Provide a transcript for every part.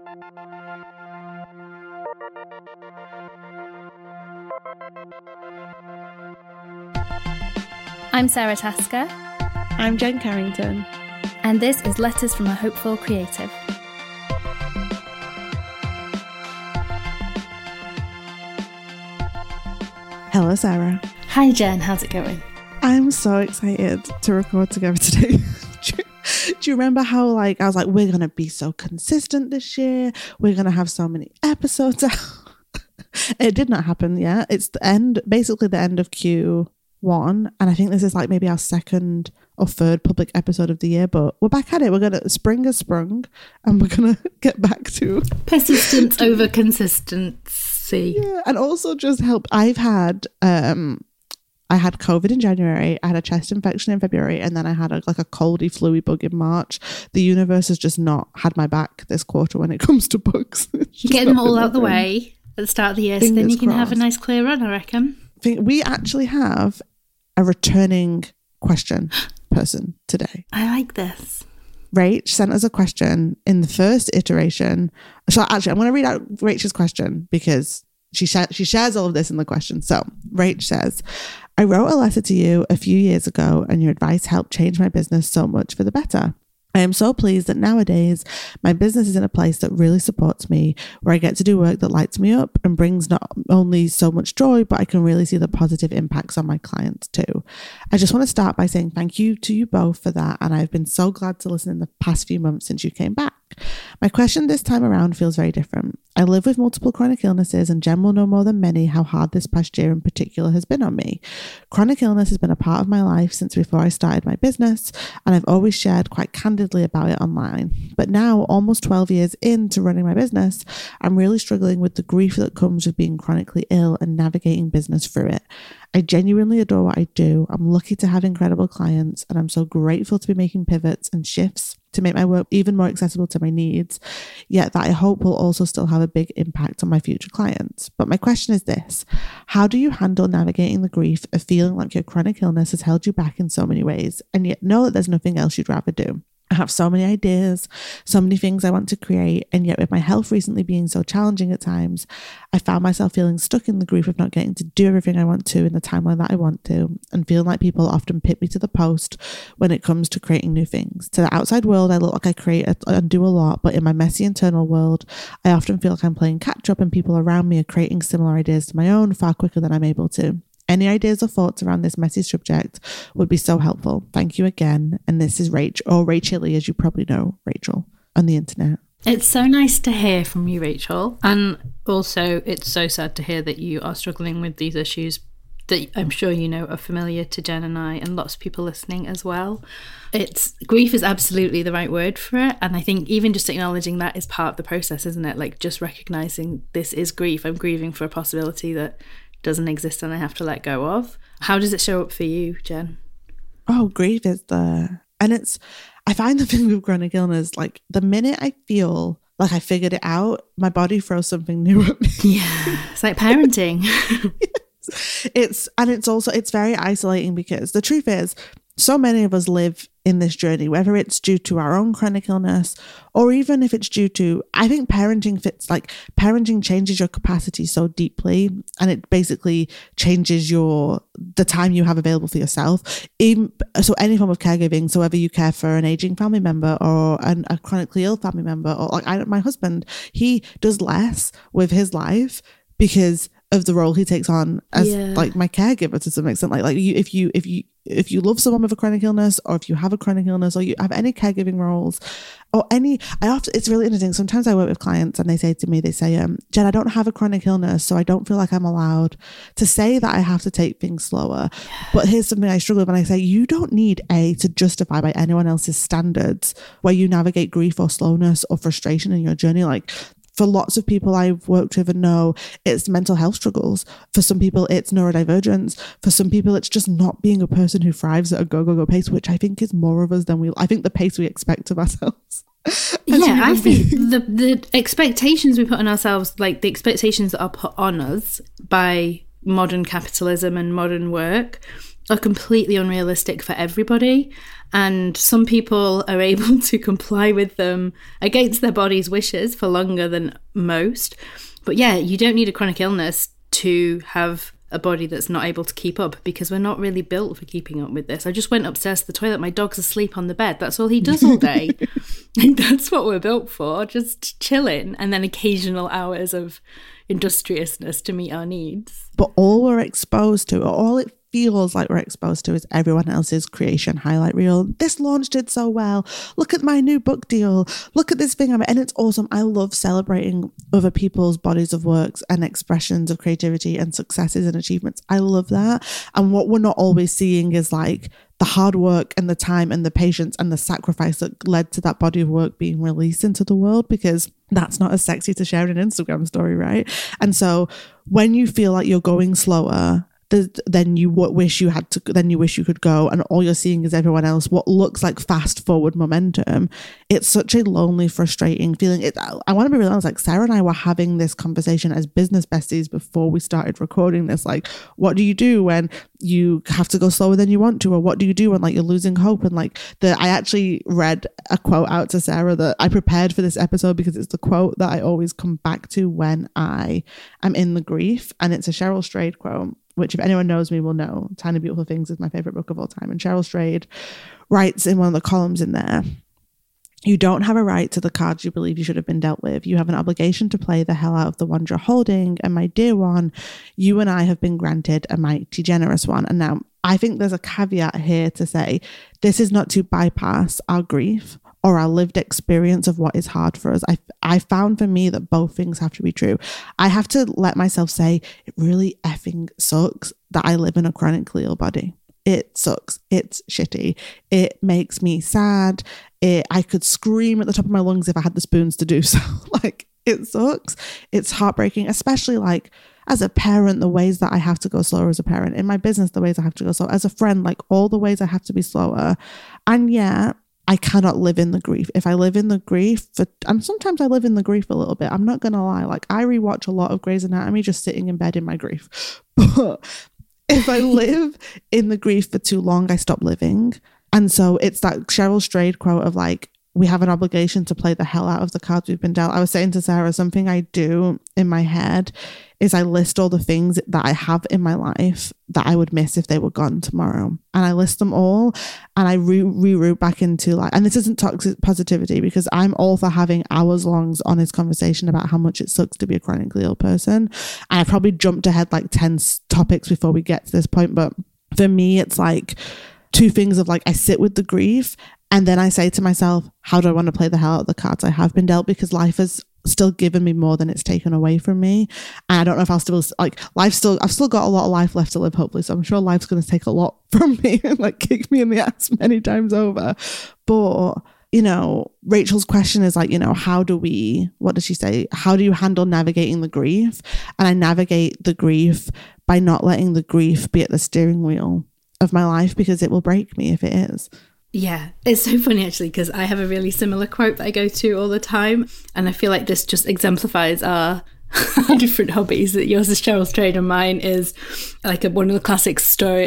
I'm Sarah Tasker. I'm Jen Carrington. And this is Letters from a Hopeful Creative. Hello, Sarah. Hi, Jen. How's it going? I'm so excited to record together today. Do you remember how I was like, we're going to be so consistent this year. We're going to have so many episodes out. It did not happen yet. It's basically the end of Q1. And I think this is like maybe our second or third public episode of the year, but we're back at it. We're going to sprung has sprung and we're going to get back to persistence over consistency. Yeah. And also just help. I had COVID in January, I had a chest infection in February, and then I had a coldy, fluey bug in March. The universe has just not had my back this quarter when it comes to bugs. Get them all out the way at the start of the year, so then you can have a nice clear run, I reckon. We actually have a returning question person today. I like this. Rach sent us a question in the first iteration. So actually, I'm going to read out Rach's question because she shares all of this in the question. So Rach says, I wrote a letter to you a few years ago and your advice helped change my business so much for the better. I am so pleased that nowadays my business is in a place that really supports me, where I get to do work that lights me up and brings not only so much joy, but I can really see the positive impacts on my clients too. I just want to start by saying thank you to you both for that. And I've been so glad to listen in the past few months since you came back. My question this time around feels very different. I live with multiple chronic illnesses and Jen will know more than many how hard this past year in particular has been on me. Chronic illness has been a part of my life since before I started my business, and I've always shared quite candidly about it online. But now, almost 12 years into running my business, I'm really struggling with the grief that comes with being chronically ill and navigating business through it. I genuinely adore what I do. I'm lucky to have incredible clients, and I'm so grateful to be making pivots and shifts to make my work even more accessible to my needs, yet that I hope will also still have a big impact on my future clients. But my question is this: how do you handle navigating the grief of feeling like your chronic illness has held you back in so many ways, and yet know that there's nothing else you'd rather do? I have so many ideas, so many things I want to create, and yet with my health recently being so challenging at times, I found myself feeling stuck in the grief of not getting to do everything I want to in the timeline that I want to, and feeling like people often pit me to the post when it comes to creating new things. To the outside world, I look like I create and do a lot, but in my messy internal world, I often feel like I'm playing catch up and people around me are creating similar ideas to my own far quicker than I'm able to. Any ideas or thoughts around this messy subject would be so helpful. Thank you again. And this is Rach, or Rachel, as you probably know, Rachel, on the internet. It's so nice to hear from you, Rachel. And also, it's so sad to hear that you are struggling with these issues that I'm sure you know are familiar to Jen and I and lots of people listening as well. Grief is absolutely the right word for it. And I think even just acknowledging that is part of the process, isn't it? Like just recognizing this is grief. I'm grieving for a possibility that doesn't exist and I have to let go of. How does it show up for you, Jen? Oh, grief is I find the thing with chronic illness, like the minute I feel like I figured it out, my body throws something new at me. Yeah, it's like parenting. Yes. It's very isolating because the truth is, so many of us live in this journey, whether it's due to our own chronic illness or even if it's due to, I think parenting changes your capacity so deeply, and it basically changes the time you have available for yourself. So any form of caregiving, so whether you care for an aging family member or a chronically ill family member, or my husband, he does less with his life because of the role he takes on as my caregiver to some extent. If you love someone with a chronic illness, or if you have a chronic illness, or you have any caregiving roles, it's really interesting. Sometimes I work with clients and they say, Jen, I don't have a chronic illness, so I don't feel like I'm allowed to say that I have to take things slower. Yeah. But here's something I struggle with, and I say, you don't need to justify by anyone else's standards where you navigate grief or slowness or frustration in your journey. Like, for lots of people I've worked with and know, it's mental health struggles. For some people, it's neurodivergence. For some people, it's just not being a person who thrives at a go pace, which I think is more of us than I think the pace we expect of ourselves. Yeah, I think the expectations we put on ourselves, like the expectations that are put on us by modern capitalism and modern work, are completely unrealistic for everybody. And some people are able to comply with them against their body's wishes for longer than most. But yeah, you don't need a chronic illness to have a body that's not able to keep up, because we're not really built for keeping up with this. I just went upstairs to the toilet. My dog's asleep on the bed. That's all he does all day. And that's what we're built for, just chilling, and then occasional hours of industriousness to meet our needs. But all we're exposed to, or all it feels like we're exposed to, is everyone else's creation highlight reel. This launch did so well. Look at my new book deal. Look at this thing. And it's awesome. I love celebrating other people's bodies of works and expressions of creativity and successes and achievements. I love that. And what we're not always seeing is like the hard work and the time and the patience and the sacrifice that led to that body of work being released into the world, because that's not as sexy to share in an Instagram story, right? And so when you feel like you're going slower, then you wish you could go, and all you're seeing is everyone else, what looks like fast forward momentum. It's such a lonely, frustrating feeling. I want to be real honest, like Sarah and I were having this conversation as business besties before we started recording this. Like, what do you do when you have to go slower than you want to, or what do you do when like you're losing hope? And like I actually read a quote out to Sarah that I prepared for this episode, because it's the quote that I always come back to when I am in the grief, and it's a Cheryl Strayed quote, which if anyone knows me will know Tiny Beautiful Things is my favorite book of all time. And Cheryl Strayed writes in one of the columns in there, "You don't have a right to the cards you believe you should have been dealt with. You have an obligation to play the hell out of the ones you're holding. And my dear one, you and I have been granted a mighty generous one." And now I think there's a caveat here to say, this is not to bypass our grief or our lived experience of what is hard for us. I found for me that both things have to be true. I have to let myself say, it really effing sucks that I live in a chronically ill body. It sucks. It's shitty. It makes me sad. I could scream at the top of my lungs if I had the spoons to do so. Like, it sucks. It's heartbreaking, especially like as a parent, the ways that I have to go slower as a parent. In my business, the ways I have to go slower. As a friend, like all the ways I have to be slower. And yet, I cannot live in the grief. If I live in the grief, and sometimes I live in the grief a little bit, I'm not going to lie. Like, I rewatch a lot of Grey's Anatomy just sitting in bed in my grief. But if I live in the grief for too long, I stop living. And so it's that Cheryl Strayed quote of like, we have an obligation to play the hell out of the cards we've been dealt. I was saying to Sarah, something I do in my head is I list all the things that I have in my life that I would miss if they were gone tomorrow. And I list them all, and I reroute back into like, and this isn't toxic positivity, because I'm all for having hours long honest conversation about how much it sucks to be a chronically ill person. And I probably jumped ahead like 10 topics before we get to this point. But for me, it's like two things of like, I sit with the grief, and then I say to myself, how do I want to play the hell out of the cards I have been dealt? Because life has still given me more than it's taken away from me. And I don't know if I'll still, like, I've still got a lot of life left to live, hopefully. So I'm sure life's going to take a lot from me and like kick me in the ass many times over. But, you know, Rachel's question is like, you know, what does she say? How do you handle navigating the grief? And I navigate the grief by not letting the grief be at the steering wheel of my life, because it will break me if it is. Yeah, it's so funny actually, because I have a really similar quote that I go to all the time, and I feel like this just exemplifies our different hobbies. That yours is Cheryl Strayed and mine is like one of the classic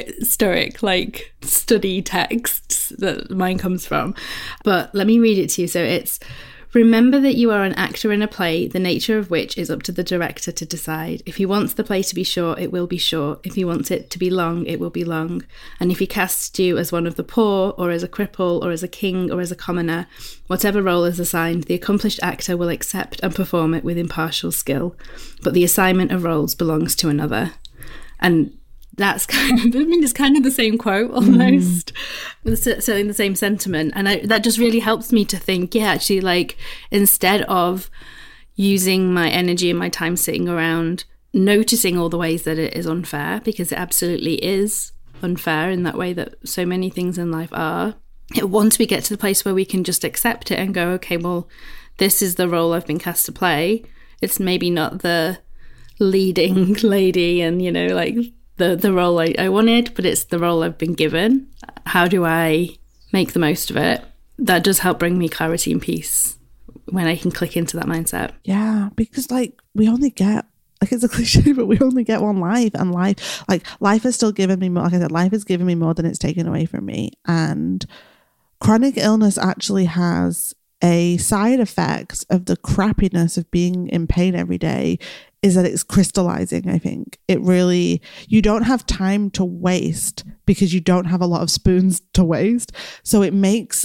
stoic like study texts that mine comes from. But let me read it to you. So it's, remember that you are an actor in a play, the nature of which is up to the director to decide. If he wants the play to be short, it will be short. If he wants it to be long, it will be long. And if he casts you as one of the poor, or as a cripple, or as a king, or as a commoner, whatever role is assigned, the accomplished actor will accept and perform it with impartial skill. But the assignment of roles belongs to another. And that's kind of, I mean, it's kind of the same quote almost. It's certainly the same sentiment. And that just really helps me to think, yeah, actually, like, instead of using my energy and my time sitting around noticing all the ways that it is unfair, because it absolutely is unfair in that way that so many things in life are, once we get to the place where we can just accept it and go, okay, well, this is the role I've been cast to play. It's maybe not the leading lady and, you know, like, the role I wanted, but it's the role I've been given. How do I make the most of it? That does help bring me clarity and peace when I can click into that mindset. Yeah, because like we only get like, it's a cliche, but we only get one life, and life has still given me more. Like I said, life has given me more than it's taken away from me. And chronic illness actually has a side effect of the crappiness of being in pain every day, is that it's crystallizing. I think it really, you don't have time to waste because you don't have a lot of spoons to waste. So it makes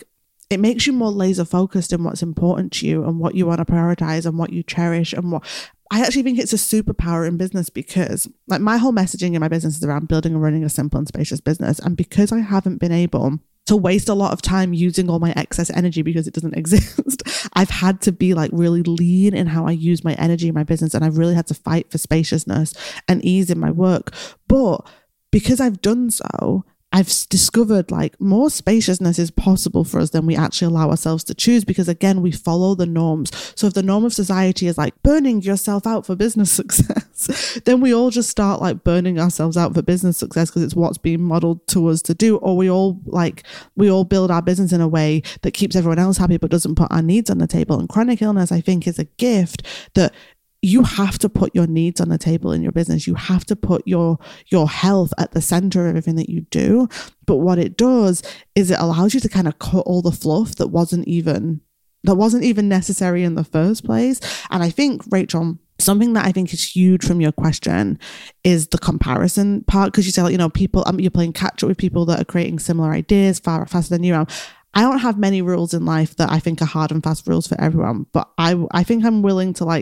you more laser focused in what's important to you and what you want to prioritize and what you cherish. And what I actually think it's a superpower in business, because like my whole messaging in my business is around building and running a simple and spacious business. And because I haven't been able to waste a lot of time using all my excess energy because it doesn't exist, I've had to be like really lean in how I use my energy in my business. And I've really had to fight for spaciousness and ease in my work. But because I've done so, I've discovered like more spaciousness is possible for us than we actually allow ourselves to choose, because again, we follow the norms. So if the norm of society is like burning yourself out for business success, then we all just start like burning ourselves out for business success because it's what's being modeled to us to do. Or we all build our business in a way that keeps everyone else happy but doesn't put our needs on the table. And chronic illness, I think, is a gift that you have to put your needs on the table in your business. You have to put your health at the center of everything that you do. But what it does is it allows you to kind of cut all the fluff that wasn't even necessary in the first place. And I think, Rachel, something that I think is huge from your question is the comparison part, because you say, like, you know, people, you're playing catch up with people that are creating similar ideas far faster than you are. I don't have many rules in life that I think are hard and fast rules for everyone, but I think I'm willing to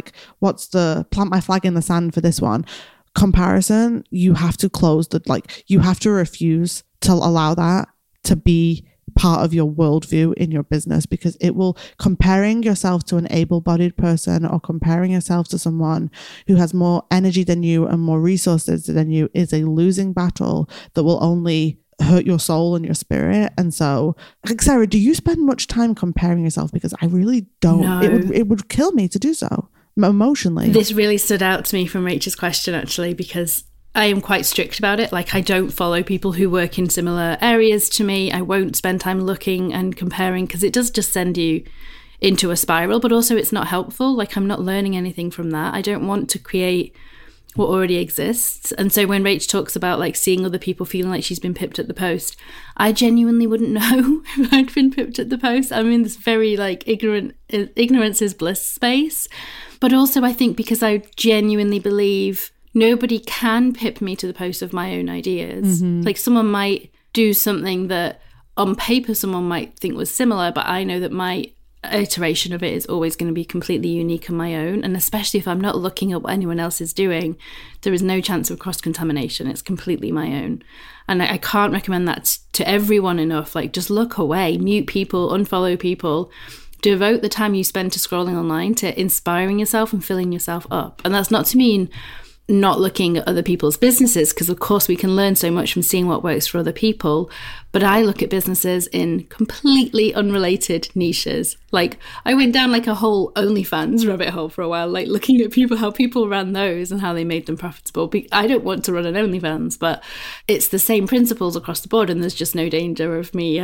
plant my flag in the sand for this one. Comparison, you have to you have to refuse to allow that to be part of your worldview in your business, because comparing yourself to an able-bodied person or comparing yourself to someone who has more energy than you and more resources than you is a losing battle that will only hurt your soul and your spirit. And so, like, Sarah, do you spend much time comparing yourself? Because I really don't. No. It would kill me to do so emotionally. This really stood out to me from Rachel's question, actually, because I am quite strict about it. Like, I don't follow people who work in similar areas to me. I won't spend time looking and comparing, because it does just send you into a spiral, but also it's not helpful. Like, I'm not learning anything from that. I don't want to create what already exists. And so when Rach talks about like seeing other people feeling like she's been pipped at the post, I genuinely wouldn't know if I'd been pipped at the post. I'm in this very like ignorance is bliss space. But also I think because I genuinely believe nobody can pip me to the post of my own ideas. Mm-hmm. Like, someone might do something that on paper someone might think was similar, but I know that my iteration of it is always going to be completely unique and my own. And especially if I'm not looking at what anyone else is doing, there is no chance of cross-contamination. It's completely my own. And I can't recommend that to everyone enough. Like, just look away, mute people, unfollow people, devote the time you spend to scrolling online to inspiring yourself and filling yourself up. And that's not to mean not looking at other people's businesses, because of course we can learn so much from seeing what works for other people, but I look at businesses in completely unrelated niches. Like, I went down like a whole OnlyFans rabbit hole for a while, like looking at how people ran those and how they made them profitable. I don't want to run an OnlyFans, but it's the same principles across the board, and there's just no danger of me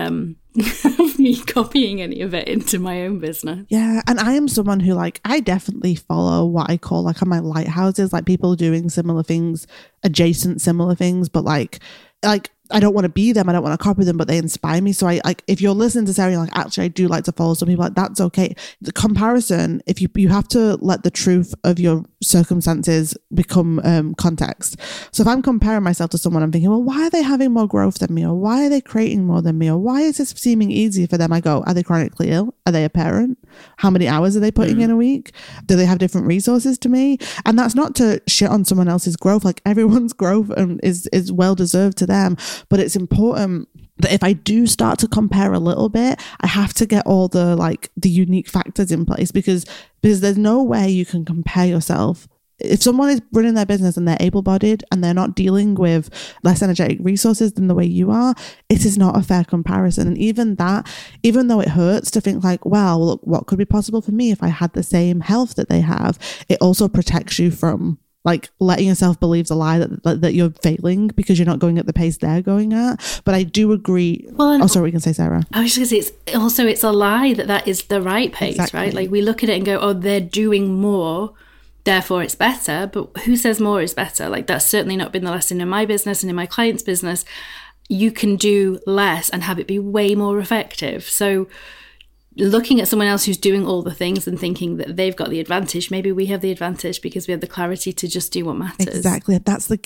of me copying any of it into my own business. Yeah, and I am someone who, like, I definitely follow what I call like on my lighthouses, like people doing similar things, adjacent similar things, but like I don't want to be them, I don't want to copy them, but they inspire me. So I like, if you're listening to Sarah, you're like, actually I do like to follow some people, like, that's okay. The comparison, if you have to let the truth of your circumstances become context. So if I'm comparing myself to someone, I'm thinking, well, why are they having more growth than me, or why are they creating more than me, or why is this seeming easier for them? I go, are they chronically ill? Are they a parent? How many hours are they putting in a week? Do they have different resources to me? And that's not to shit on someone else's growth. Like, everyone's growth is well deserved to them. But it's important that if I do start to compare a little bit, I have to get all the unique factors in place, because there's no way you can compare yourself. If someone is running their business and they're able-bodied and they're not dealing with less energetic resources than the way you are, it is not a fair comparison. And even though it hurts to think like, well, look, what could be possible for me if I had the same health that they have, it also protects you from like letting yourself believe the lie that you're failing because you're not going at the pace they're going at. But I do agree. Well, sorry, we can say, Sarah. I was just going to say, it's a lie that is the right pace, exactly. Right? Like, we look at it and go, oh, they're doing more therefore it's better. But who says more is better? Like, that's certainly not been the lesson in my business and in my client's business. You can do less and have it be way more effective. So looking at someone else who's doing all the things and thinking that they've got the advantage, maybe we have the advantage because we have the clarity to just do what matters. Exactly. That is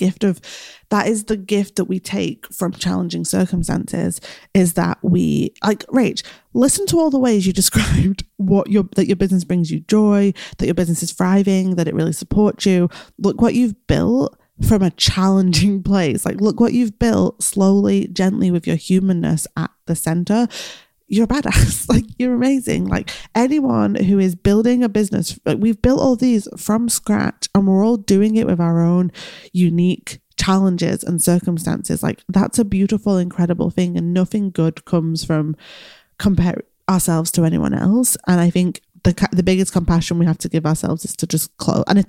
the gift that we take from challenging circumstances, is that we, like, Rach, listen to all the ways you described that your business brings you joy, that your business is thriving, that it really supports you. Look what you've built from a challenging place. Like, look what you've built slowly, gently, with your humanness at the center. You're a badass. Like, you're amazing. Like, anyone who is building a business, like, we've built all these from scratch, and we're all doing it with our own unique challenges and circumstances. Like, that's a beautiful, incredible thing, and nothing good comes from comparing ourselves to anyone else. And I think the biggest compassion we have to give ourselves is to just close. And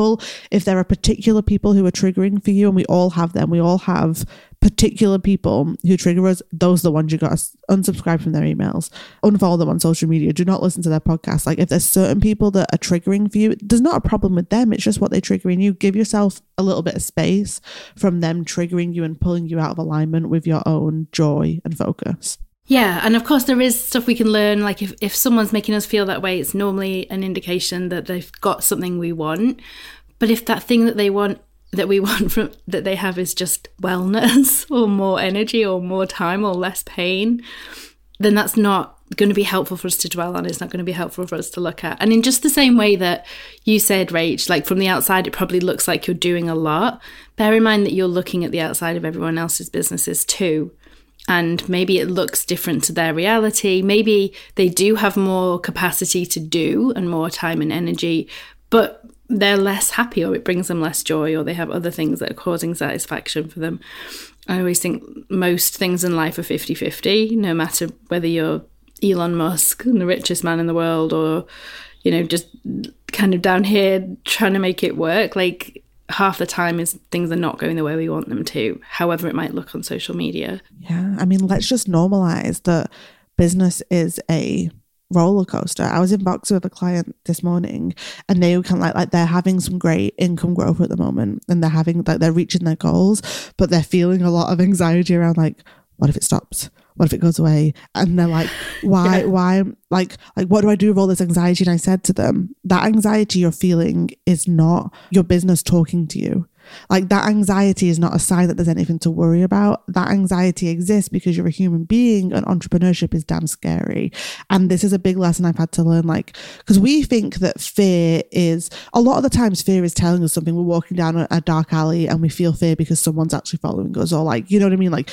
if there are particular people who are triggering for you, and we all have them, we all have particular people who trigger us, those are the ones you got to unsubscribe from their emails, unfollow them on social media, do not listen to their podcasts. Like, if there's certain people that are triggering for you, there's not a problem with them, it's just what they trigger in you. Give yourself a little bit of space from them triggering you and pulling you out of alignment with your own joy and focus. Yeah, and of course there is stuff we can learn. Like, if someone's making us feel that way, it's normally an indication that they've got something we want. But if that thing that they want, that they have, is just wellness or more energy or more time or less pain, then that's not going to be helpful for us to dwell on. It's not going to be helpful for us to look at. And in just the same way that you said, Rach, like, from the outside it probably looks like you're doing a lot, bear in mind that you're looking at the outside of everyone else's businesses too. And maybe it looks different to their reality. Maybe they do have more capacity to do and more time and energy, but they're less happy, or it brings them less joy, or they have other things that are causing satisfaction for them. I always think most things in life are 50-50, no matter whether you're Elon Musk and the richest man in the world, or, you know, just kind of down here trying to make it work. Like, half the time is things are not going the way we want them to, however it might look on social media. Yeah, I mean, let's just normalize that business is a roller coaster. I was in Boxer with a client this morning, and they were kind of like they're having some great income growth at the moment, and they're reaching their goals, but they're feeling a lot of anxiety around, like, what if it stops? What if it goes away? And they're like, why, like, what do I do with all this anxiety? And I said to them, that anxiety you're feeling is not your business talking to you. Like, that anxiety is not a sign that there's anything to worry about. That anxiety exists because you're a human being, and entrepreneurship is damn scary. And this is a big lesson I've had to learn, like, because we think that fear is, a lot of the times fear is telling us something. We're walking down a dark alley and we feel fear because someone's actually following us, or, like, you know what I mean? Like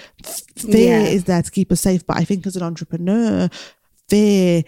fear is there to keep us safe. But I think as an entrepreneur, fear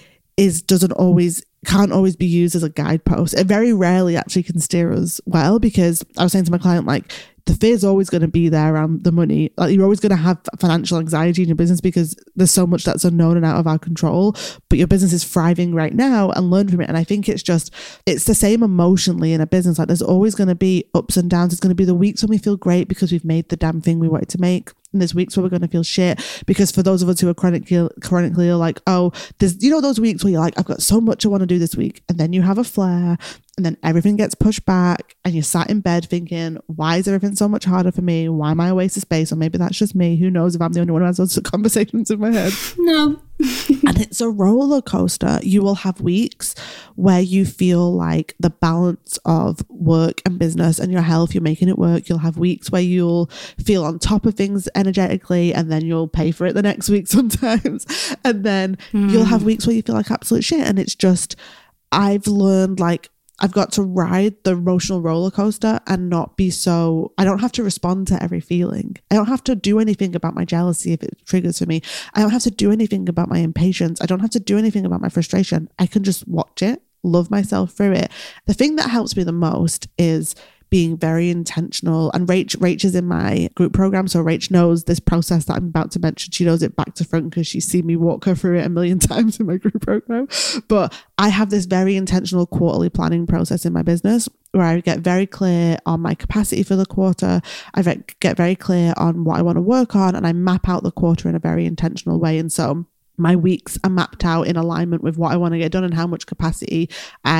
can't always be used as a guidepost. It very rarely actually can steer us well, because I was saying to my client, like, the fear is always going to be there around the money. Like, you're always going to have financial anxiety in your business because there's so much that's unknown and out of our control, but your business is thriving right now, and learn from it. And I think it's the same emotionally in a business. Like, there's always going to be ups and downs. There's going to be the weeks when we feel great because we've made the damn thing we wanted to make. And there's weeks where we're going to feel shit, because for those of us who are chronically like, oh, there's, you know, those weeks where you're like, I've got so much I want to do this week, and then you have a flare, and then everything gets pushed back, and you're sat in bed thinking, why is everything so much harder for me? Why am I a waste of space? Or maybe that's just me. Who knows if I'm the only one who has those conversations in my head? No. And it's a roller coaster. You will have weeks where you feel like the balance of work and business and your health, you're making it work. You'll have weeks where you'll feel on top of things energetically, and then you'll pay for it the next week sometimes. And then you'll have weeks where you feel like absolute shit. And it's just, I've learned, like, I've got to ride the emotional roller coaster and not be so, I don't have to respond to every feeling. I don't have to do anything about my jealousy if it triggers for me. I don't have to do anything about my impatience. I don't have to do anything about my frustration. I can just watch it, love myself through it. The thing that helps me the most is being very intentional. And Rach is in my group program, so Rach knows this process that I'm about to mention. She knows it back to front because she's seen me walk her through it a million times in my group program. But I have this very intentional quarterly planning process in my business where I get very clear on my capacity for the quarter. I get very clear on what I want to work on, and I map out the quarter in a very intentional way. And so my weeks are mapped out in alignment with what I want to get done and how much capacity I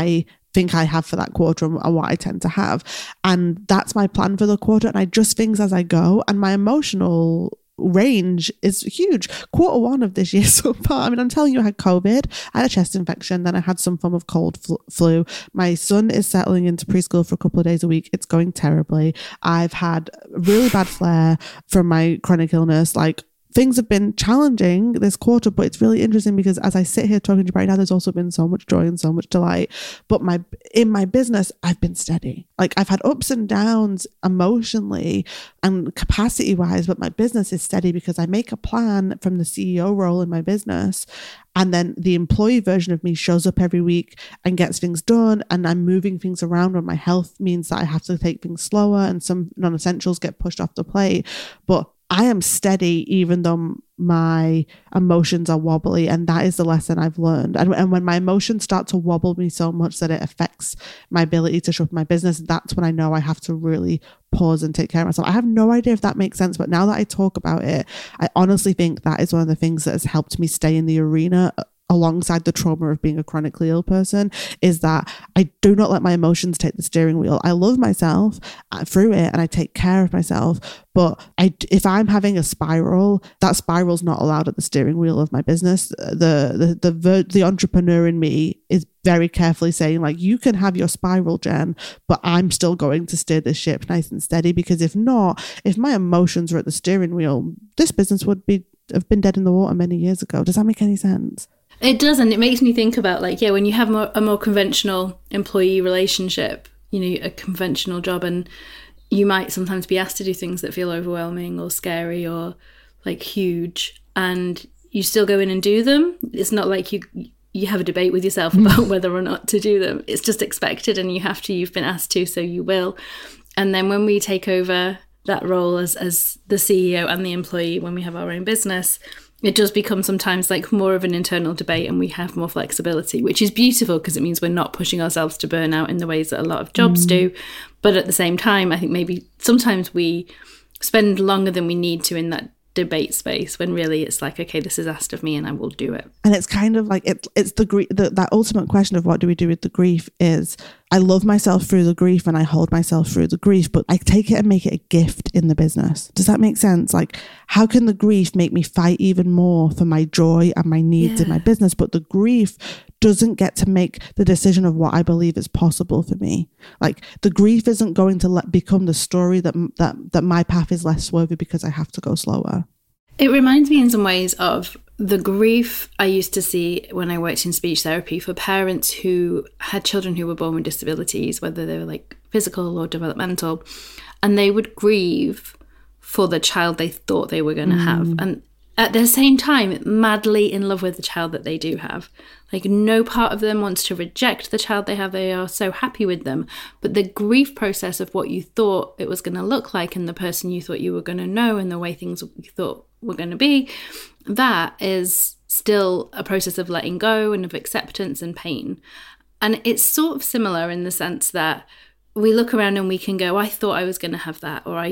think I have for that quarter and what I tend to have. And that's my plan for the quarter. And I adjust things as I go. And my emotional range is huge. Quarter one of this year so far, I mean, I'm telling you, I had COVID, I had a chest infection, then I had some form of cold flu. My son is settling into preschool for a couple of days a week. It's going terribly. I've had really bad flare from my chronic illness. Like, things have been challenging this quarter, but it's really interesting because as I sit here talking to you right now, there's also been so much joy and so much delight. But in my business, I've been steady. Like, I've had ups and downs emotionally and capacity wise, but my business is steady because I make a plan from the CEO role in my business. And then the employee version of me shows up every week and gets things done. And I'm moving things around when my health means that I have to take things slower and some non-essentials get pushed off the plate. But I am steady even though my emotions are wobbly, and that is the lesson I've learned. And when my emotions start to wobble me so much that it affects my ability to show up my business, that's when I know I have to really pause and take care of myself. I have no idea if that makes sense, but now that I talk about it, I honestly think that is one of the things that has helped me stay in the arena alongside the trauma of being a chronically ill person, is that I do not let my emotions take the steering wheel. I love myself through it and I take care of myself. But if I'm having a spiral, that spiral's not allowed at the steering wheel of my business. The entrepreneur in me is very carefully saying, like, you can have your spiral, Jen, but I'm still going to steer this ship nice and steady, because if not, if my emotions were at the steering wheel, this business would have been dead in the water many years ago. Does that make any sense? It does, and it makes me think about, like, when you have a more conventional employee relationship, a conventional job, and you might sometimes be asked to do things that feel overwhelming or scary or like huge, and you still go in and do them. It's not like you have a debate with yourself about whether or not to do them. It's just expected, and you've been asked to, so you will. And then when we take over that role as the CEO and the employee, when we have our own business, it does become sometimes like more of an internal debate, and we have more flexibility, which is beautiful because it means we're not pushing ourselves to burnout in the ways that a lot of jobs do. But at the same time, I think maybe sometimes we spend longer than we need to in that debate space, when really it's like, okay, this is asked of me and I will do it. And it's kind of like it's that ultimate question of what do we do with the grief is, I love myself through the grief and I hold myself through the grief, but I take it and make it a gift in the business. Does that make sense? Like, how can the grief make me fight even more for my joy and my needs in my business? But the grief doesn't get to make the decision of what I believe is possible for me. Like, the grief isn't going to become the story that my path is less swervy because I have to go slower. It reminds me in some ways of the grief I used to see when I worked in speech therapy for parents who had children who were born with disabilities, whether they were like physical or developmental, and they would grieve for the child they thought they were going to have. And at the same time, madly in love with the child that they do have. Like, no part of them wants to reject the child they have. They are so happy with them. But the grief process of what you thought it was going to look like, and the person you thought you were going to know, and the way things you thought were going to be, that is still a process of letting go and of acceptance and pain. And it's sort of similar in the sense that we look around and we can go, I thought I was going to have that, or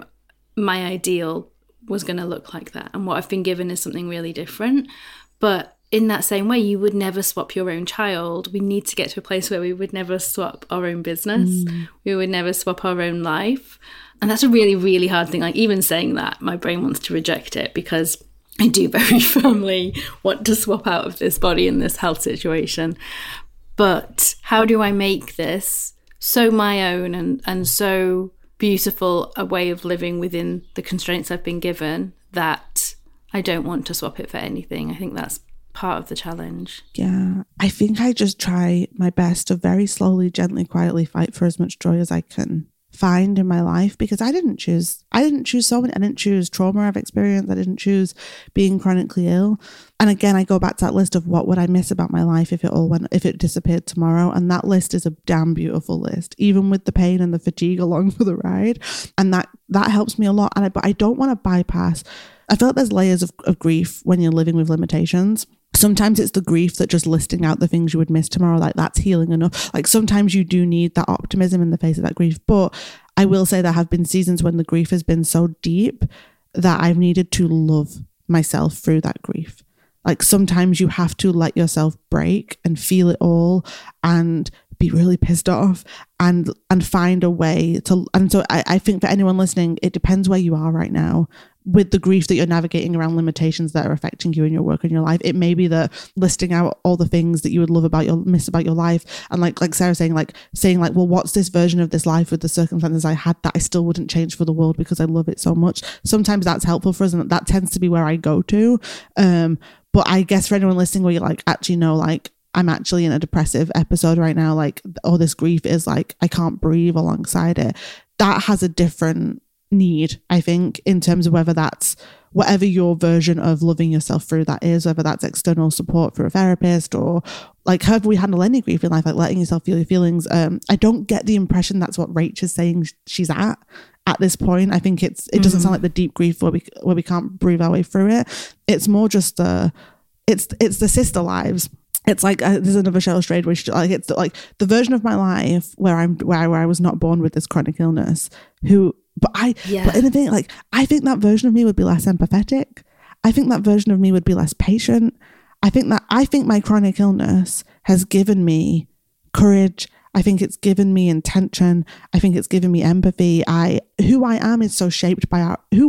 my ideal was going to look like that, and what I've been given is something really different. But in that same way, you would never swap your own child. We need to get to a place where we would never swap our own business. We would never swap our own life. And that's a really, really hard thing. Like, even saying that, my brain wants to reject it, because I do very firmly want to swap out of this body in this health situation. But how do I make this so my own and so beautiful a way of living within the constraints I've been given that I don't want to swap it for anything? I think that's part of the challenge. Yeah, I think I just try my best to very slowly, gently, quietly fight for as much joy as I can find in my life, because I didn't choose so many. I didn't choose trauma I've experienced. I didn't choose being chronically ill. And again, I go back to that list of what would I miss about my life if it disappeared tomorrow. And that list is a damn beautiful list, even with the pain and the fatigue along for the ride. And that helps me a lot. But I don't want to bypass. I feel like there's layers of grief when you're living with limitations. Sometimes it's the grief that just listing out the things you would miss tomorrow, like, that's healing enough. Like, sometimes you do need that optimism in the face of that grief. But I will say there have been seasons when the grief has been so deep that I've needed to love myself through that grief. Like, sometimes you have to let yourself break and feel it all and be really pissed off and find a way to. And so I think for anyone listening, it depends where you are right now with the grief that you're navigating around limitations that are affecting you in your work and your life. It may be that listing out all the things that you would miss about your life, and like Sarah saying, well, what's this version of this life with the circumstances I had that I still wouldn't change for the world because I love it so much. Sometimes that's helpful for us, and that tends to be where I go to. But I guess for anyone listening where you're like, actually no, like I'm actually in a depressive episode right now, like all this grief is like I can't breathe alongside it, that has a different need, I think, in terms of whether that's whatever your version of loving yourself through that is, whether that's external support through a therapist or like however we handle any grief in life, like letting yourself feel your feelings. I don't get the impression that's what Rach is saying she's at this point. I think it doesn't sound like the deep grief where we can't breathe our way through it. It's more just it's the sister lives. It's like there's another Cheryl Strayed where it's like the version of my life where I was not born with this chronic illness. But in the thing, like I think that version of me would be less empathetic. I think that version of me would be less patient. I think my chronic illness has given me courage. I think it's given me intention. I think it's given me empathy. Who we are is so shaped by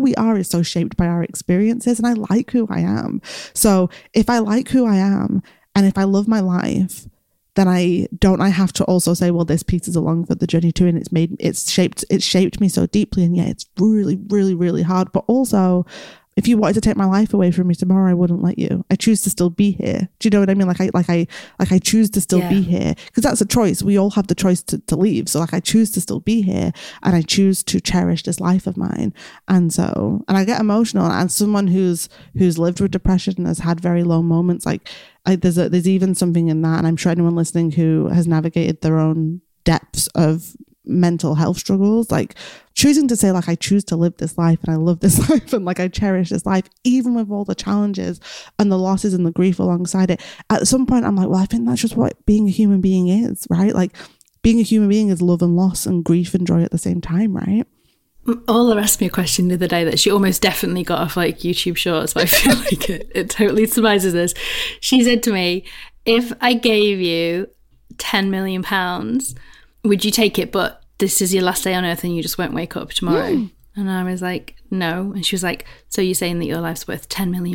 our experiences, and I like who I am. So if I like who I am and if I love my life, then I have to also say, well, this piece is along for the journey too, and it's shaped me so deeply, and yeah, it's really, really, really hard. But also, if you wanted to take my life away from me tomorrow, I wouldn't let you. I choose to still be here. Do you know what I mean? I choose to still be here, because that's a choice. We all have the choice to leave. So like I choose to still be here, and I choose to cherish this life of mine. And I get emotional, and someone who's lived with depression and has had very low moments, there's even something in that. And I'm sure anyone listening who has navigated their own depths of mental health struggles, like choosing to say like I choose to live this life and I love this life and like I cherish this life even with all the challenges and the losses and the grief alongside it. At some point I'm like, well, I think that's just what being a human being is, right? Like being a human being is love and loss and grief and joy at the same time, right? Ola asked me a question the other day that she almost definitely got off like YouTube Shorts, but I feel like it totally surmises this. She said to me, if I gave you £10 million, would you take it, but this is your last day on earth and you just won't wake up tomorrow? Mm. And I was like, no. And she was like, so you're saying that your life's worth £10 million?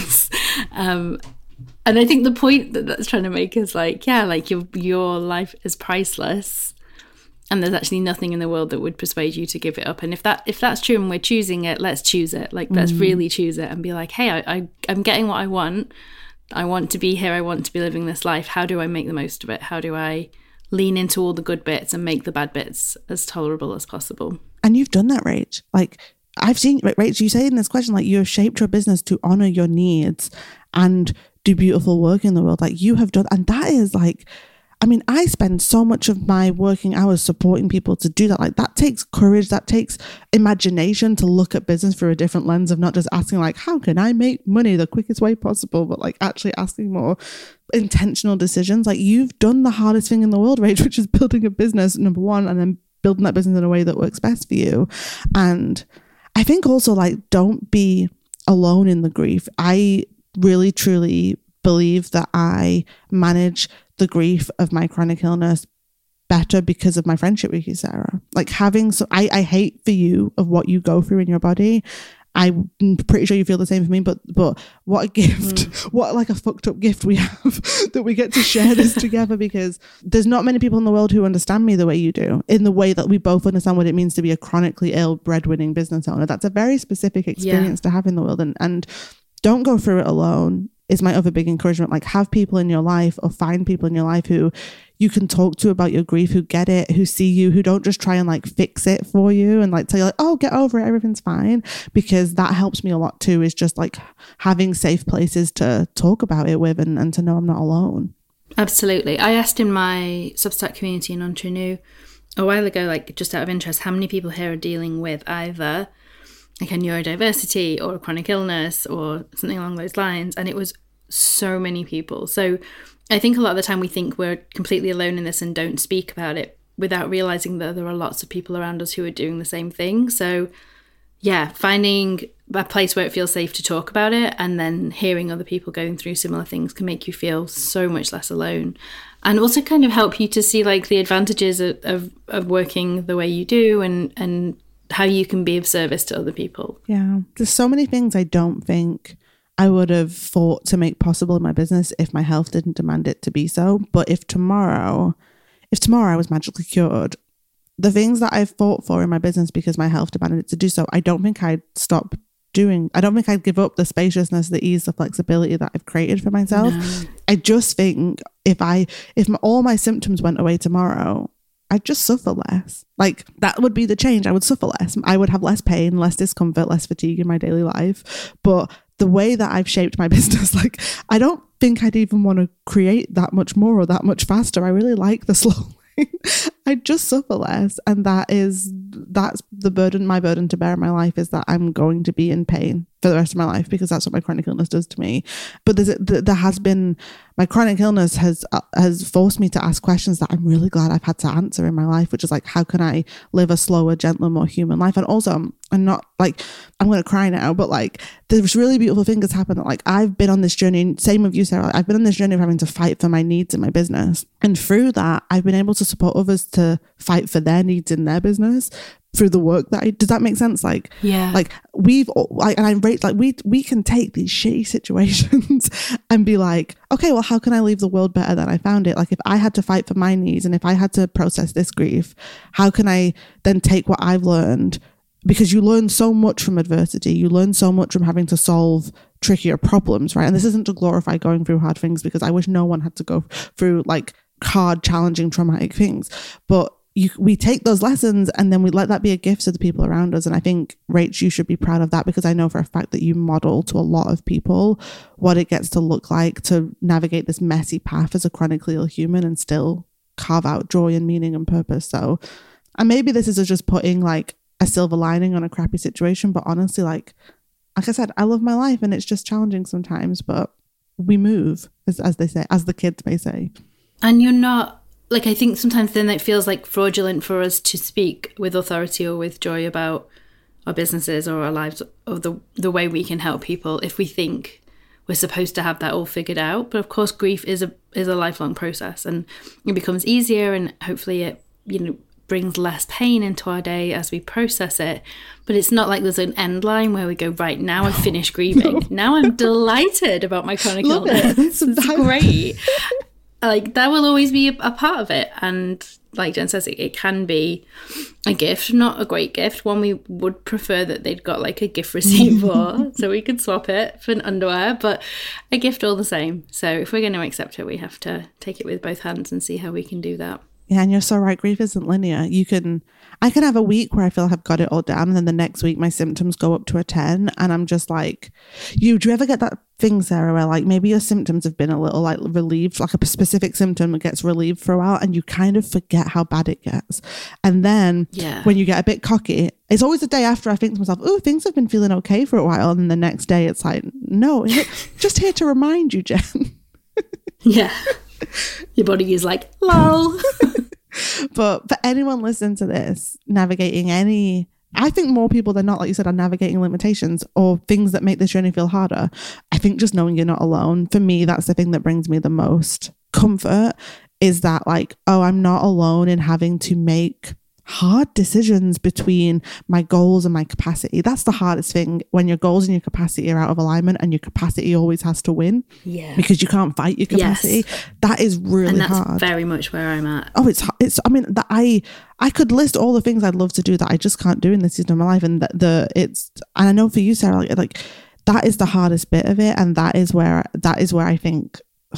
And I think the point that's trying to make is like, yeah, like your life is priceless, and there's actually nothing in the world that would persuade you to give it up. And if that's true and we're choosing it, let's choose it. Like, let's really choose it and be like, hey, I'm getting what I want. I want to be here. I want to be living this life. How do I make the most of it? How do I lean into all the good bits and make the bad bits as tolerable as possible? And you've done that, Rach. Like, I've seen, Rach, you say in this question, like, you have shaped your business to honor your needs and do beautiful work in the world. Like, you have done, and that is like, I mean, I spend so much of my working hours supporting people to do that. Like, that takes courage, that takes imagination to look at business through a different lens of not just asking like, how can I make money the quickest way possible, but like actually asking more intentional decisions. Like, you've done the hardest thing in the world, Rach, which is building a business, number one, and then building that business in a way that works best for you. And I think also, like, don't be alone in the grief. I really, truly believe that I manage the grief of my chronic illness better because of my friendship with you, Sarah. Like, I hate for you of what you go through in your body. I'm pretty sure you feel the same for me, but what a gift, what like a fucked up gift we have that we get to share this together, because there's not many people in the world who understand me the way you do, in the way that we both understand what it means to be a chronically ill breadwinning business owner. That's a very specific experience to have in the world, and don't go through it alone is my other big encouragement. Like, have people in your life, or find people in your life who you can talk to about your grief, who get it, who see you, who don't just try and like fix it for you and like tell you like, oh, get over it, everything's fine. Because that helps me a lot too, is just like having safe places to talk about it with and to know I'm not alone. Absolutely. I asked in my Substack community in Entre Nous a while ago, like just out of interest, how many people here are dealing with either like a neurodiversity or a chronic illness or something along those lines. And it was so many people. So I think a lot of the time we think we're completely alone in this and don't speak about it, without realizing that there are lots of people around us who are doing the same thing. So yeah, finding a place where it feels safe to talk about it, and then hearing other people going through similar things can make you feel so much less alone, and also kind of help you to see like the advantages of working the way you do, and how you can be of service to other people. Yeah, there's so many things I don't think I would have fought to make possible in my business if my health didn't demand it to be so. But if tomorrow I was magically cured, the things that I've fought for in my business because my health demanded it to do so, I don't think I'd stop doing. I don't think I'd give up the spaciousness, the ease, the flexibility that I've created for myself. No. I just think if all my symptoms went away tomorrow, I'd just suffer less. Like, that would be the change. I would suffer less. I would have less pain, less discomfort, less fatigue in my daily life. But the way that I've shaped my business, like, I don't think I'd even want to create that much more or that much faster. I really like the slow lane. I just suffer less. And that's the burden. My burden to bear in my life is that I'm going to be in pain for the rest of my life, because that's what my chronic illness does to me. But there has been, my chronic illness has forced me to ask questions that I'm really glad I've had to answer in my life, which is like, how can I live a slower, gentler, more human life? And also, I'm not like, I'm going to cry now, but like, there's really beautiful things that's happened. That like, I've been on this journey, same with you, Sarah. I've been on this journey of having to fight for my needs in my business. And through that, I've been able to support others to fight for their needs in their business through the work that does that make sense? Like, yeah, like we've like, and I rate like we can take these shitty situations and be like, okay, well, how can I leave the world better than I found it? Like, if I had to fight for my needs and if I had to process this grief, how can I then take what I've learned? Because you learn so much from adversity, you learn so much from having to solve trickier problems, right? And this isn't to glorify going through hard things, because I wish no one had to go through like hard, challenging, traumatic things, but we take those lessons and then we let that be a gift to the people around us. And I think, Rach, you should be proud of that, because I know for a fact that you model to a lot of people what it gets to look like to navigate this messy path as a chronically ill human and still carve out joy and meaning and purpose. So, and maybe this is just putting like a silver lining on a crappy situation, but honestly, like I said, I love my life and it's just challenging sometimes, but we move, as they say, as the kids may say. And you're not, like, I think sometimes then it feels like fraudulent for us to speak with authority or with joy about our businesses or our lives, or the way we can help people, if we think we're supposed to have that all figured out. But of course, grief is a lifelong process, and it becomes easier, and hopefully it, brings less pain into our day as we process it. But it's not like there's an end line where we go, right, now I've finished grieving. No. Now I'm delighted about my chronic illness. It's great. Like, that will always be a part of it. And like Jen says, it can be a gift, not a great gift, one we would prefer that they'd got like a gift receipt for, so we could swap it for an underwear, but a gift all the same. So if we're going to accept it, we have to take it with both hands and see how we can do that. Yeah, and you're so right. Grief isn't linear. I can have a week where I feel like I've got it all down, and then the next week my symptoms go up to a 10, and I'm just like, do you ever get that thing, Sarah, where like maybe your symptoms have been a little like relieved, like a specific symptom gets relieved for a while, and you kind of forget how bad it gets. And then when you get a bit cocky, it's always the day after I think to myself, oh, things have been feeling okay for a while, and the next day it's like, no, just here to remind you, Jen. Yeah. Your body is like, lol. But for anyone listening to this, navigating I think more people than not, like you said, are navigating limitations or things that make this journey feel harder. I think just knowing you're not alone, for me, that's the thing that brings me the most comfort, is that like, oh, I'm not alone in having to make hard decisions between my goals and my capacity. That's the hardest thing, when your goals and your capacity are out of alignment, and your capacity always has to win. Yeah. Because you can't fight your capacity. Yes. That is really hard. And that's very much where I'm at. Oh, it's I mean, that I could list all the things I'd love to do that I just can't do in this season of my life. And and I know for you, Sarah, like that is the hardest bit of it. And that is where I think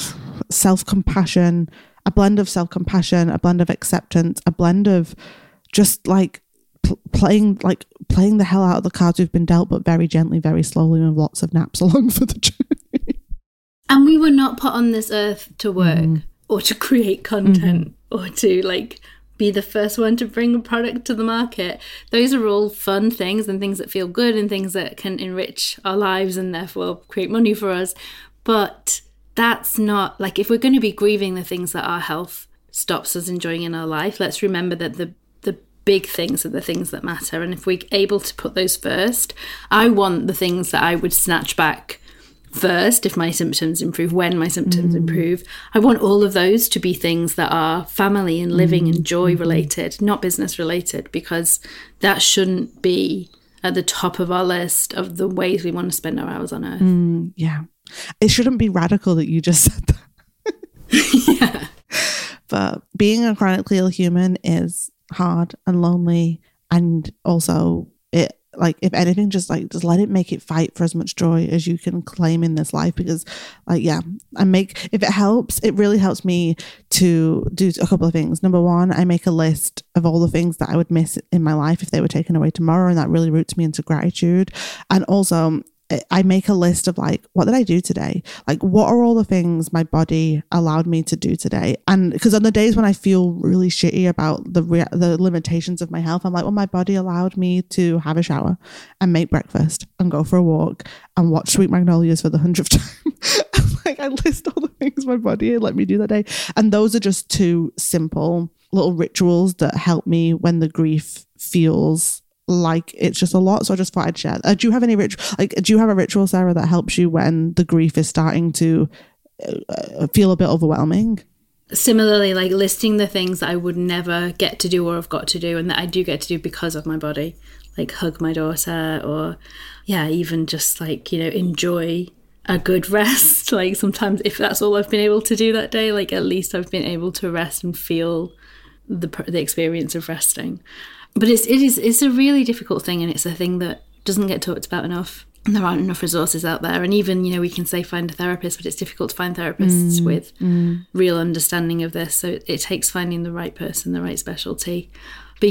self-compassion, a blend of self-compassion, a blend of acceptance, a blend of just like playing the hell out of the cards we've been dealt, but very gently, very slowly, with lots of naps along for the journey. And we were not put on this earth to work or to create content or to like be the first one to bring a product to the market. Those are all fun things and things that feel good and things that can enrich our lives and therefore create money for us. But that's not like, if we're going to be grieving the things that our health stops us enjoying in our life, let's remember that the big things are the things that matter. And if we're able to put those first, I want the things that I would snatch back first if my symptoms improve, when my symptoms improve. I want all of those to be things that are family and living and joy related, not business related, because that shouldn't be at the top of our list of the ways we want to spend our hours on earth. Yeah. It shouldn't be radical that you just said that. Yeah. But being a chronically ill human is hard and lonely, and also it, like, if anything, just let it make it fight for as much joy as you can claim in this life, because if it helps, it really helps me to do a couple of things. Number one, I make a list of all the things that I would miss in my life if they were taken away tomorrow, and that really roots me into gratitude. And also I make a list of like, what did I do today? Like, what are all the things my body allowed me to do today? And because on the days when I feel really shitty about the limitations of my health, I'm like, well, my body allowed me to have a shower and make breakfast and go for a walk and watch Sweet Magnolias for the 100th time. Like, I list all the things my body had let me do that day. And those are just two simple little rituals that help me when the grief feels like it's just a lot. So I just thought I'd share. Do you have any do you have a ritual, Sarah, that helps you when the grief is starting to feel a bit overwhelming? Similarly, like listing the things that I would never get to do or have got to do, and that I do get to do because of my body, like hug my daughter, or even just like, enjoy a good rest. Like, sometimes if that's all I've been able to do that day, like at least I've been able to rest and feel the experience of resting. But it's a really difficult thing, and it's a thing that doesn't get talked about enough. And there aren't enough resources out there. And even, we can say find a therapist, but it's difficult to find therapists with real understanding of this. So it takes finding the right person, the right specialty. But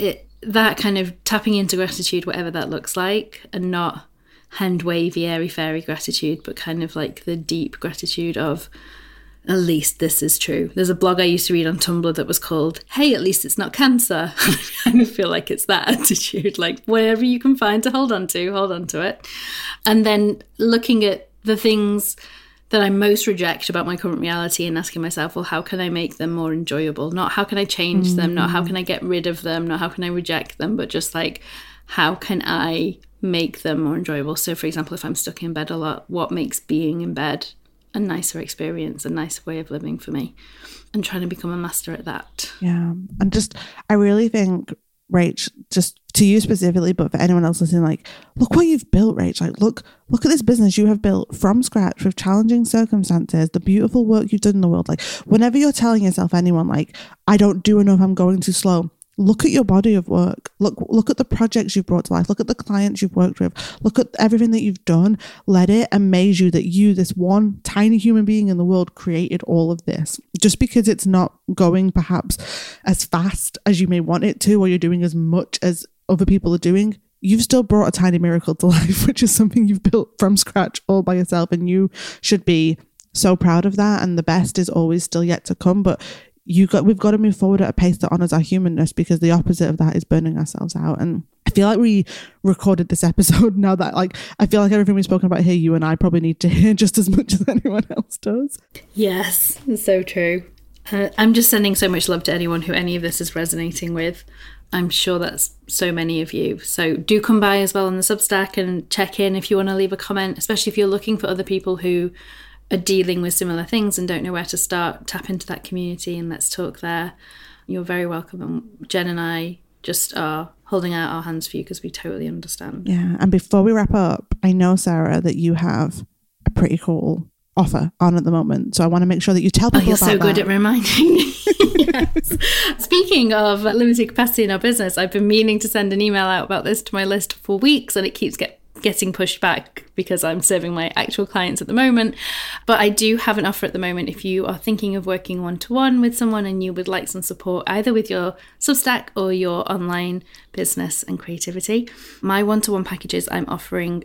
that kind of tapping into gratitude, whatever that looks like, and not hand wavy, airy fairy gratitude, but kind of like the deep gratitude of, at least this is true. There's a blog I used to read on Tumblr that was called, "Hey, at least it's not cancer." I kind of feel like it's that attitude, like whatever you can find to hold on to it. And then looking at the things that I most reject about my current reality and asking myself, well, how can I make them more enjoyable? Not how can I change them, not how can I get rid of them, not how can I reject them, but just like, how can I make them more enjoyable? So for example, if I'm stuck in bed a lot, what makes being in bed a nicer experience, a nicer way of living for me, and trying to become a master at that. Yeah. And I really think, Rach, just to you specifically, but for anyone else listening, like, look what you've built, Rach. Like, look at this business you have built from scratch with challenging circumstances, the beautiful work you've done in the world. Like, whenever you're telling yourself, anyone, like, I don't do enough, I'm going too slow, look at your body of work. Look at the projects you've brought to life. Look at the clients you've worked with. Look at everything that you've done. Let it amaze you that you, this one tiny human being in the world, created all of this. Just because it's not going perhaps as fast as you may want it to, or you're doing as much as other people are doing, you've still brought a tiny miracle to life, which is something you've built from scratch all by yourself. And you should be so proud of that. And the best is always still yet to come. But we've got to move forward at a pace that honors our humanness, because the opposite of that is burning ourselves out. And I feel like we recorded this episode now that, like, I feel like everything we've spoken about here, you and I probably need to hear just as much as anyone else does. Yes, it's so true. I'm just sending so much love to anyone who any of this is resonating with. I'm sure that's so many of you. So do come by as well on the Substack and check in if you want to leave a comment, especially if you're looking for other people who are dealing with similar things and don't know where to start. Tap into that community and let's talk there. You're very welcome. And Jen and I just are holding out our hands for you because we totally understand. Yeah. And before we wrap up, I know, Sarah, that you have a pretty cool offer on at the moment. So I want to make sure that you tell people about that. You're so good at reminding me. Yes. Speaking of limited capacity in our business, I've been meaning to send an email out about this to my list for weeks, and it keeps getting pushed back because I'm serving my actual clients at the moment. But I do have an offer at the moment. If you are thinking of working one-to-one with someone and you would like some support either with your Substack or your online business and creativity, my one-to-one packages, I'm offering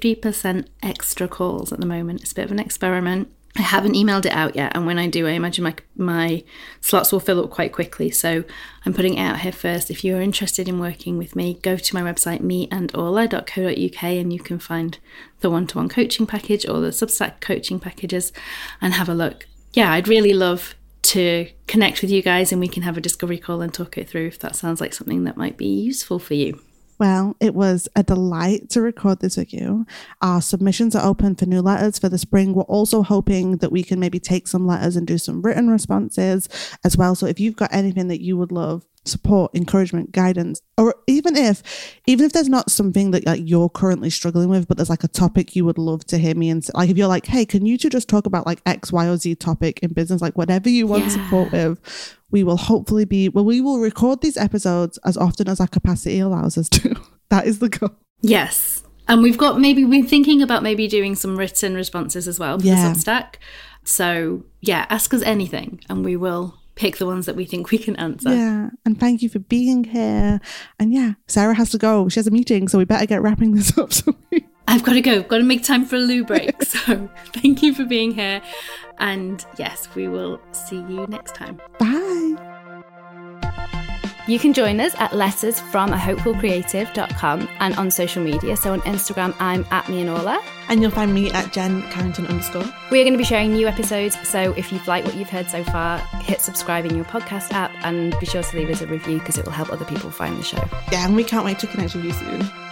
50% extra calls at the moment. It's a bit of an experiment. I haven't emailed it out yet, and when I do, I imagine my slots will fill up quite quickly. So I'm putting it out here first. If you're interested in working with me, go to my website, meandorla.co.uk, and you can find the one-to-one coaching package or the Substack coaching packages and have a look. Yeah, I'd really love to connect with you guys, and we can have a discovery call and talk it through if that sounds like something that might be useful for you. Well, it was a delight to record this with you. Our submissions are open for new letters for the spring. We're also hoping that we can maybe take some letters and do some written responses as well. So if you've got anything that you would love, support, encouragement, guidance, or even if there's not something that like you're currently struggling with, but there's like a topic you would love to hear me, and like if you're like, hey, can you two just talk about like X, Y, or Z topic in business, like whatever you want support with, we will hopefully we will record these episodes as often as our capacity allows us to. That is the goal. Yes. And we're thinking about maybe doing some written responses as well for the Substack. So ask us anything and we will pick the ones that we think we can answer. Yeah. And thank you for being here. And Sarah has to go. She has a meeting, so we better get wrapping this up. I've got to go. Got to make time for a loo break. So thank you for being here. And yes, we will see you next time. Bye. You can join us at lettersfromahopefulcreative.com and on social media. So on Instagram, I'm @Mianola. And you'll find me at Jen Carrington _ We're going to be sharing new episodes. So if you've liked what you've heard so far, hit subscribe in your podcast app and be sure to leave us a review because it will help other people find the show. Yeah, and we can't wait to connect with you soon.